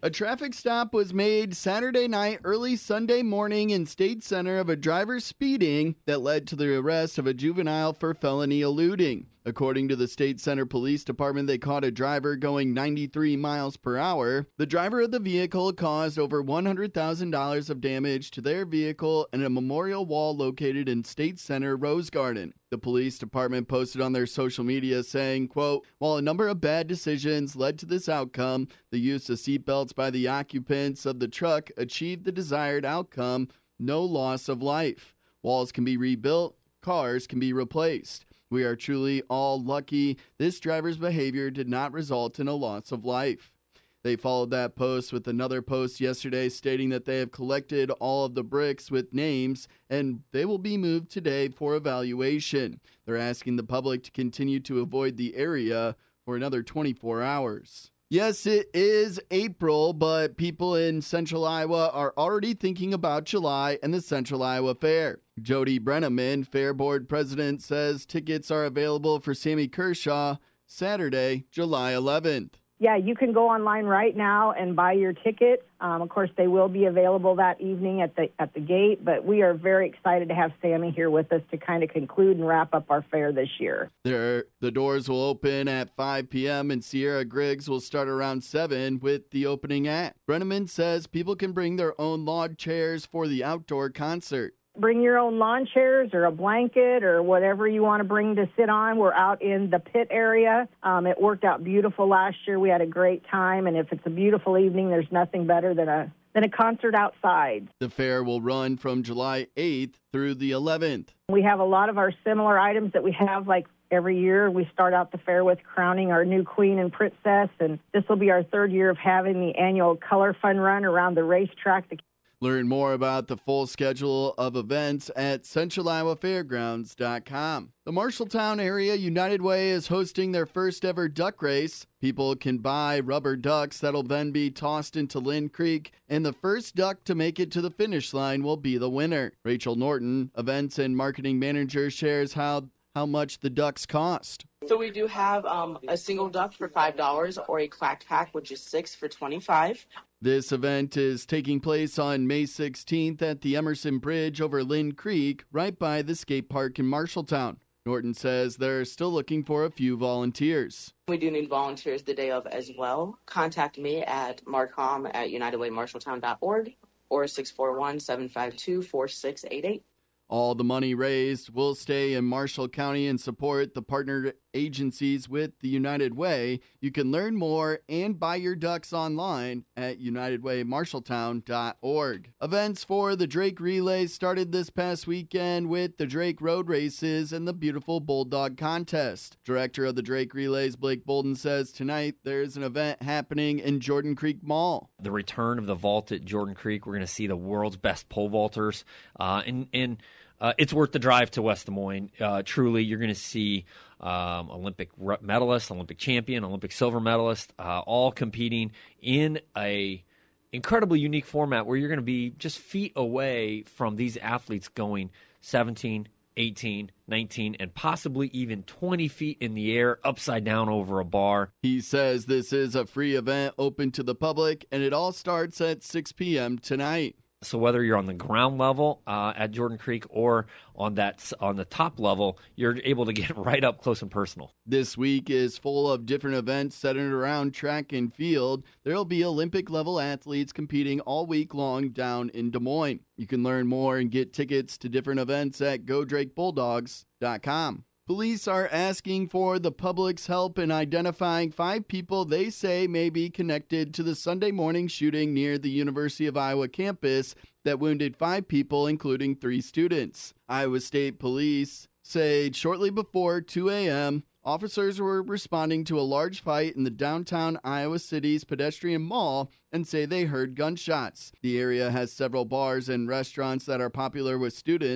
A traffic stop was made Saturday night, early Sunday morning in State Center of a driver speeding that led to the arrest of a juvenile for felony eluding. According to the State Center Police Department, they caught a driver going 93 miles per hour. The driver of the vehicle caused over $100,000 of damage to their vehicle and a memorial wall located in State Center Rose Garden. The police department posted on their social media saying, quote, while a number of bad decisions led to this outcome, the use of seatbelts by the occupants of the truck achieved the desired outcome, no loss of life. Walls can be rebuilt, cars can be replaced. We are truly all lucky this driver's behavior did not result in a loss of life. They followed that post with another post yesterday stating that they have collected all of the bricks with names and they will be moved today for evaluation. They're asking the public to continue to avoid the area for another 24 hours. Yes, it is April, but people in Central Iowa are already thinking about July and the Central Iowa Fair. Jody Brenneman, Fair Board President, says tickets are available for Sammy Kershaw Saturday, July 11th. Yeah, you can go online right now and buy your ticket. Of course, they will be available that evening at the gate, but we are very excited to have Sammy here with us to kind of conclude and wrap up our fair this year. The doors will open at 5 p.m. and Sierra Griggs will start around 7 with the opening act. Brenneman says people can bring their own lawn chairs for the outdoor concert. Bring your own lawn chairs or a blanket or whatever you want to bring to sit on. We're out in the pit area. It worked out beautiful last year. We had a great time, and if it's a beautiful evening, there's nothing better than a concert outside. The fair will run from July 8th through the 11th. We have a lot of our similar items that we have like every year. We start out the fair with crowning our new queen and princess, and this will be our third year of having the annual Color Fun Run around the racetrack. Learn more about the full schedule of events at CentralIowaFairgrounds.com. The Marshalltown Area United Way is hosting their first ever duck race. People can buy rubber ducks that'll then be tossed into Lynn Creek, and the first duck to make it to the finish line will be the winner. Rachel Norton, Events and Marketing Manager, shares how much the ducks cost. So we do have a single duck for $5 or a clacked pack, which is 6 for $25. This event is taking place on May 16th at the Emerson Bridge over Lynn Creek, right by the skate park in Marshalltown. Norton says they're still looking for a few volunteers. We do need volunteers the day of as well. Contact me at marcom@unitedwaymarshalltown.org or 641-752-4688. All the money raised will stay in Marshall County and support the partner agencies with the United Way. You can learn more and buy your ducks online at unitedwaymarshalltown.org. Events for the Drake Relay started this past weekend with the Drake Road Races and the Beautiful Bulldog Contest. Director of the Drake Relays, Blake Bolden, says tonight there's an event happening in Jordan Creek Mall. The return of the vault at Jordan Creek. We're going to see the world's best pole vaulters. It's worth the drive to West Des Moines. Truly, you're going to see Olympic medalist, Olympic champion, Olympic silver medalist, all competing in a incredibly unique format where you're going to be just feet away from these athletes going 17, 18, 19, and possibly even 20 feet in the air, upside down over a bar. He says this is a free event open to the public, and it all starts at 6 p.m. tonight. So whether you're on the ground level at Jordan Creek or on the top level, you're able to get right up close and personal. This week is full of different events centered around track and field. There will be Olympic-level athletes competing all week long down in Des Moines. You can learn more and get tickets to different events at GoDrakeBulldogs.com. Police are asking for the public's help in identifying 5 people they say may be connected to the Sunday morning shooting near the University of Iowa campus that wounded 5 people, including 3 students. Iowa State Police say shortly before 2 a.m., officers were responding to a large fight in the downtown Iowa City's pedestrian mall and say they heard gunshots. The area has several bars and restaurants that are popular with students.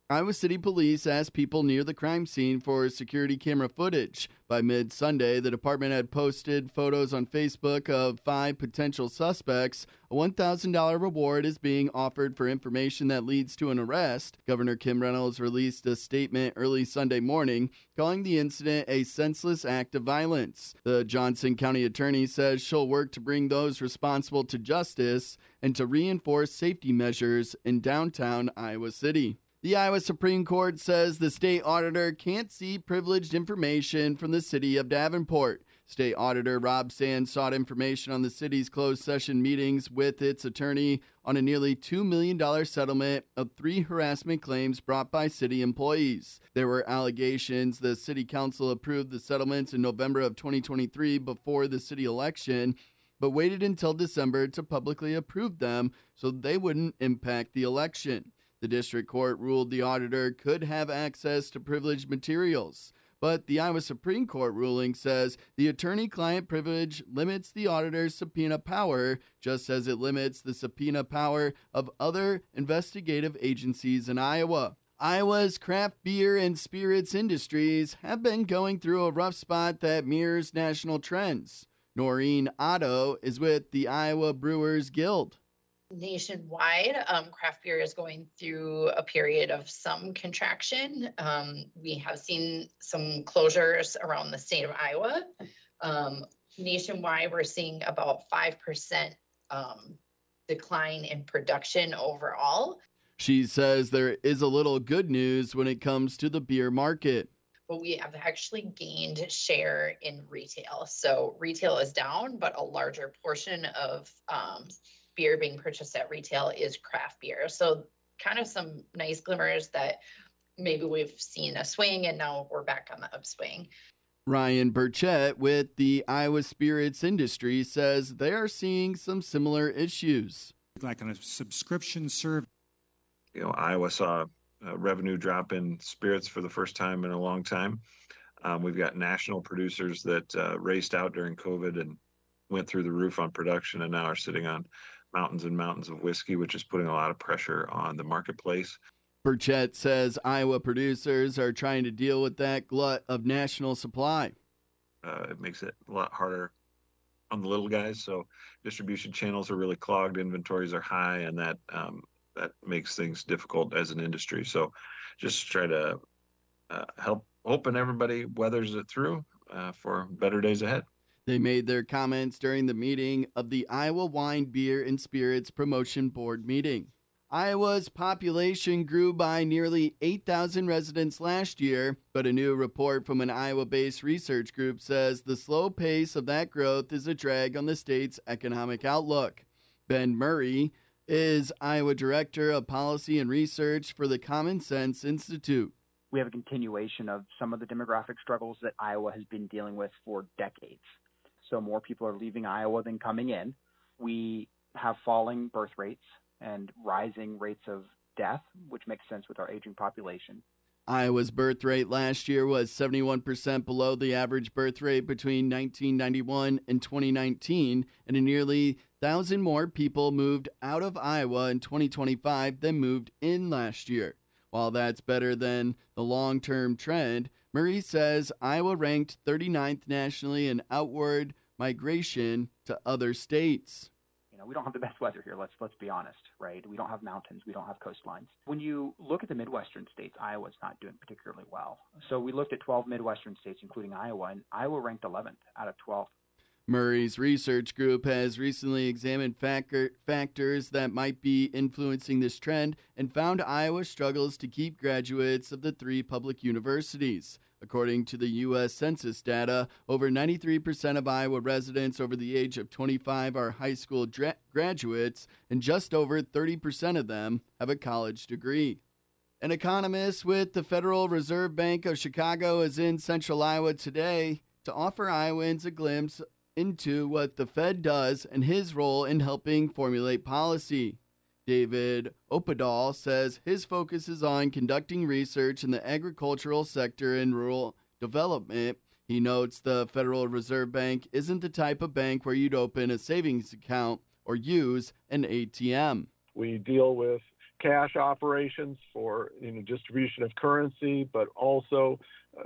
Iowa City Police asked people near the crime scene for security camera footage. By mid-Sunday, the department had posted photos on Facebook of 5 potential suspects. A $1,000 reward is being offered for information that leads to an arrest. Governor Kim Reynolds released a statement early Sunday morning calling the incident a senseless act of violence. The Johnson County attorney says she'll work to bring those responsible to justice and to reinforce safety measures in downtown Iowa City. The Iowa Supreme Court says the state auditor can't see privileged information from the city of Davenport. State Auditor Rob Sands sought information on the city's closed session meetings with its attorney on a nearly $2 million settlement of 3 harassment claims brought by city employees. There were allegations the city council approved the settlements in November of 2023 before the city election, but waited until December to publicly approve them so they wouldn't impact the election. The district court ruled the auditor could have access to privileged materials, but the Iowa Supreme Court ruling says the attorney-client privilege limits the auditor's subpoena power, just as it limits the subpoena power of other investigative agencies in Iowa. Iowa's craft beer and spirits industries have been going through a rough spot that mirrors national trends. Noreen Otto is with the Iowa Brewers Guild. Nationwide, craft beer is going through a period of some contraction. We have seen some closures around the state of Iowa. Nationwide, we're seeing about 5% decline in production overall. She says there is a little good news when it comes to the beer market. But we have actually gained share in retail. So retail is down, but a larger portion of beer being purchased at retail is craft beer. So kind of some nice glimmers that maybe we've seen a swing and now we're back on the upswing. Ryan Burchett with the Iowa Spirits industry says they are seeing some similar issues. Like on a subscription service. Iowa saw a revenue drop in spirits for the first time in a long time. We've got national producers that raced out during COVID and went through the roof on production and now are sitting on mountains and mountains of whiskey, which is putting a lot of pressure on the marketplace. Burchett says Iowa producers are trying to deal with that glut of national supply. It makes it a lot harder on the little guys. So distribution channels are really clogged, inventories are high, and that makes things difficult as an industry. So just try to help hoping everybody weathers it through for better days ahead. They made their comments during the meeting of the Iowa Wine, Beer, and Spirits Promotion Board meeting. Iowa's population grew by nearly 8,000 residents last year, but a new report from an Iowa-based research group says the slow pace of that growth is a drag on the state's economic outlook. Ben Murray is Iowa Director of Policy and Research for the Common Sense Institute. We have a continuation of some of the demographic struggles that Iowa has been dealing with for decades. So more people are leaving Iowa than coming in. We have falling birth rates and rising rates of death, which makes sense with our aging population. Iowa's birth rate last year was 71% below the average birth rate between 1991 and 2019, and nearly 1,000 more people moved out of Iowa in 2025 than moved in last year. While that's better than the long-term trend, Murray says Iowa ranked 39th nationally in outward migration to other states. We don't have the best weather here, let's be honest, right? We don't have mountains, we don't have coastlines. When you look at the Midwestern states, Iowa's not doing particularly well. So we looked at 12 Midwestern states, including Iowa, and Iowa ranked 11th out of 12. Murray's research group has recently examined factors that might be influencing this trend and found Iowa struggles to keep graduates of the 3 public universities. According to the U.S. Census data, over 93% of Iowa residents over the age of 25 are high school graduates, and just over 30% of them have a college degree. An economist with the Federal Reserve Bank of Chicago is in central Iowa today to offer Iowans a glimpse into what the Fed does and his role in helping formulate policy. David Opedal says his focus is on conducting research in the agricultural sector and rural development. He notes the Federal Reserve Bank isn't the type of bank where you'd open a savings account or use an ATM. We deal with cash operations for distribution of currency, but also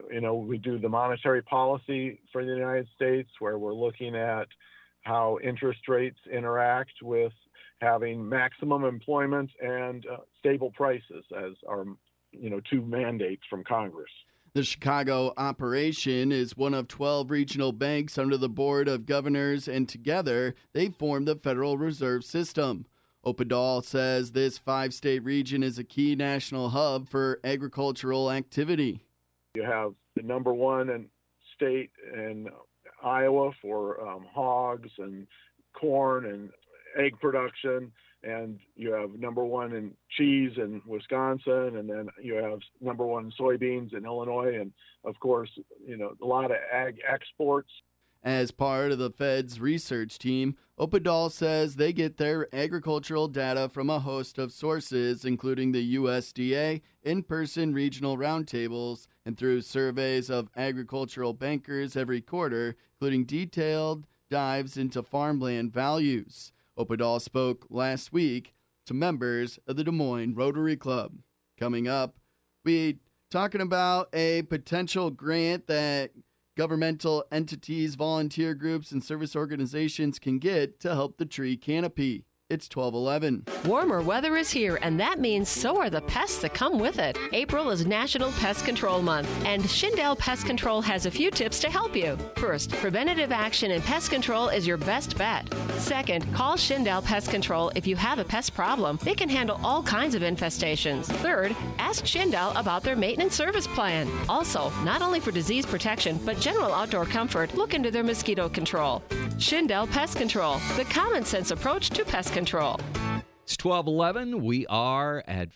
we do the monetary policy for the United States, where we're looking at how interest rates interact with having maximum employment and stable prices as our two mandates from Congress. The Chicago operation is one of 12 regional banks under the Board of Governors, and together they form the Federal Reserve System. Opedal says this 5-state region is a key national hub for agricultural activity. You have the number one state in Iowa for hogs and corn and egg production, and you have number one in cheese in Wisconsin, and then you have number one in soybeans in Illinois, and of course, a lot of ag exports. As part of the Fed's research team, Opedal says they get their agricultural data from a host of sources, including the USDA, in-person regional roundtables, and through surveys of agricultural bankers every quarter, including detailed dives into farmland values. Opedal spoke last week to members of the Des Moines Rotary Club. Coming up, we talking about a potential grant that governmental entities, volunteer groups, and service organizations can get to help the tree canopy. It's 12:11. Warmer weather is here, and that means so are the pests that come with it. April is National Pest Control Month, and Shindell Pest Control has a few tips to help you. First, preventative action in pest control is your best bet. Second, call Shindell Pest Control if you have a pest problem. They can handle all kinds of infestations. Third, ask Shindell about their maintenance service plan. Also, not only for disease protection, but general outdoor comfort, look into their mosquito control. Shindell Pest Control, the common sense approach to pest control. It's 12:11. We are at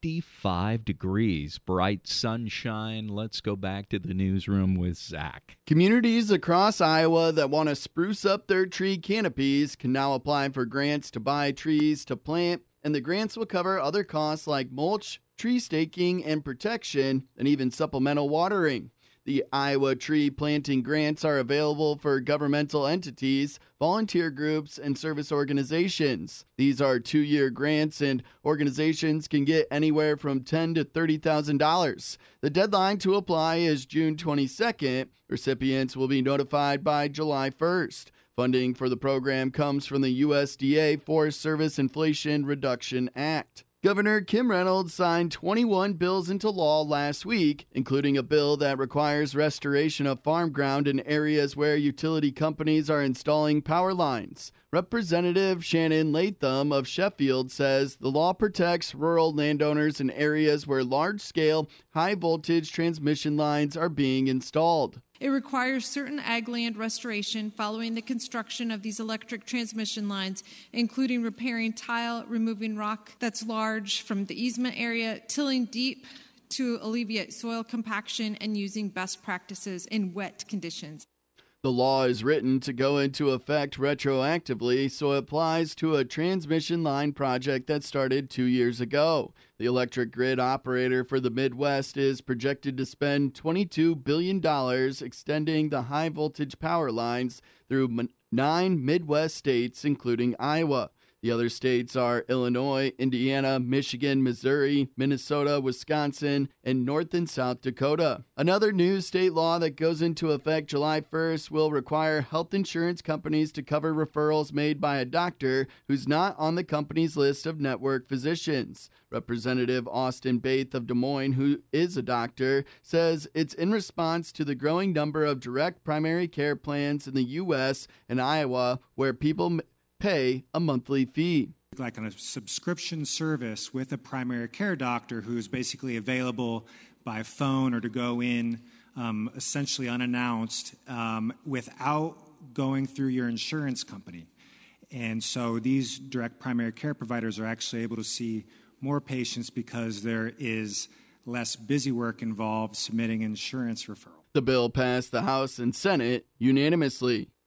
55 degrees. Bright sunshine. Let's go back to the newsroom with Zach. Communities across Iowa that want to spruce up their tree canopies can now apply for grants to buy trees to plant, and the grants will cover other costs like mulch, tree staking and protection, and even supplemental watering. The Iowa tree planting grants are available for governmental entities, volunteer groups, and service organizations. These are 2-year grants, and organizations can get anywhere from $10,000 to $30,000. The deadline to apply is June 22nd. Recipients will be notified by July 1st. Funding for the program comes from the USDA Forest Service Inflation Reduction Act. Governor Kim Reynolds signed 21 bills into law last week, including a bill that requires restoration of farm ground in areas where utility companies are installing power lines. Representative Shannon Latham of Sheffield says the law protects rural landowners in areas where large-scale, high-voltage transmission lines are being installed. It requires certain ag land restoration following the construction of these electric transmission lines, including repairing tile, removing rock that's large from the easement area, tilling deep to alleviate soil compaction, and using best practices in wet conditions. The law is written to go into effect retroactively, so it applies to a transmission line project that started 2 years ago. The electric grid operator for the Midwest is projected to spend $22 billion extending the high-voltage power lines through 9 Midwest states, including Iowa. The other states are Illinois, Indiana, Michigan, Missouri, Minnesota, Wisconsin, and North and South Dakota. Another new state law that goes into effect July 1st will require health insurance companies to cover referrals made by a doctor who's not on the company's list of network physicians. Representative Austin Baith of Des Moines, who is a doctor, says it's in response to the growing number of direct primary care plans in the U.S. and Iowa where people pay a monthly fee. Like on a subscription service with a primary care doctor who's basically available by phone or to go in essentially unannounced without going through your insurance company. And so these direct primary care providers are actually able to see more patients because there is less busy work involved submitting insurance referral. The bill passed the House and Senate unanimously.